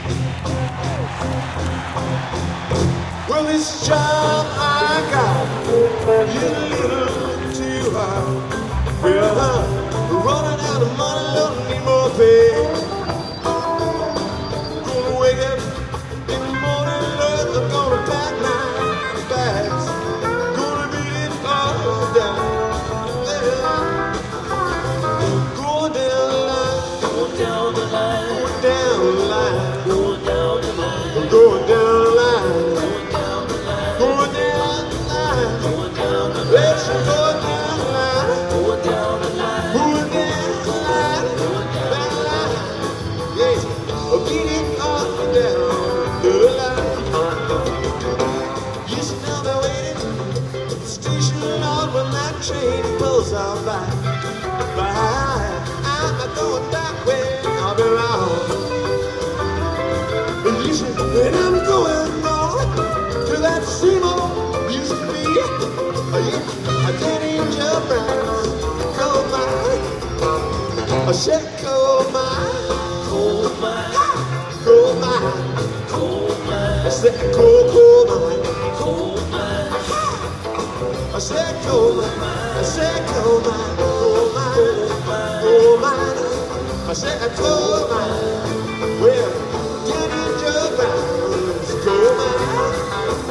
Well, this job I got is a little too high. Well, I'm running out of money, don't need more pay. Gonna wake up in the morning, Lord, I'm gonna pack my bags. Gonna beat it all down. Yeah. Going down the line, going down the line, going down the line, going down the line, going down the line. Let's go down the line, go down the line, go down the line, that line. Yes, beat it up and down the line. You should now be waiting at the station out when that train pulls out by. I'm going that way, I'll be wrong. And you should, when I'm going north to that Seymour used to be. I didn't angel brown, coal mine. I said coal mine, coal mine, coal mine, coal mine. I said coal mine, coal mine. I said coal mine, I said coal mine, coal mine, coal mine. I said coal mine. Well, didn't angel brown, coal mine.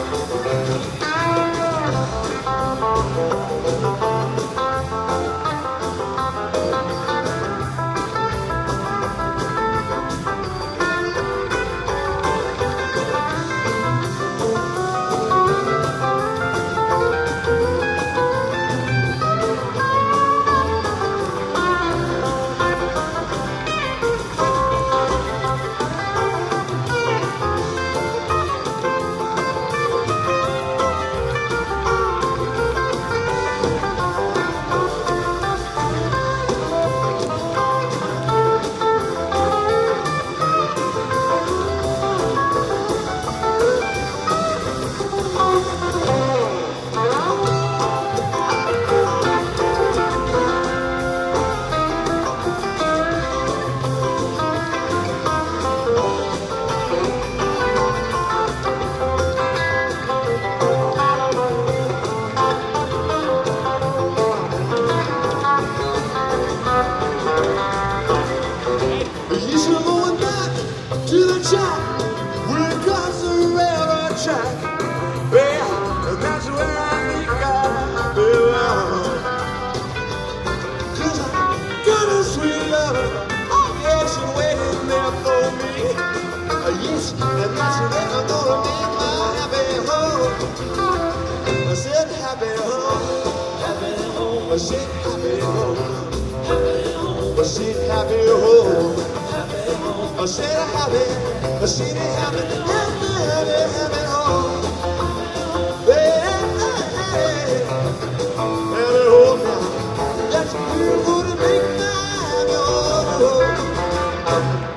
Yes, and that's where I'm gonna make my happy home. I said happy home, happy home. I said happy home, happy home. I said happy home, happy home. I said happy, I said happy, happy, happy, happy home. Hey, hey, hey, happy home now. That's where I'm gonna make my happy home.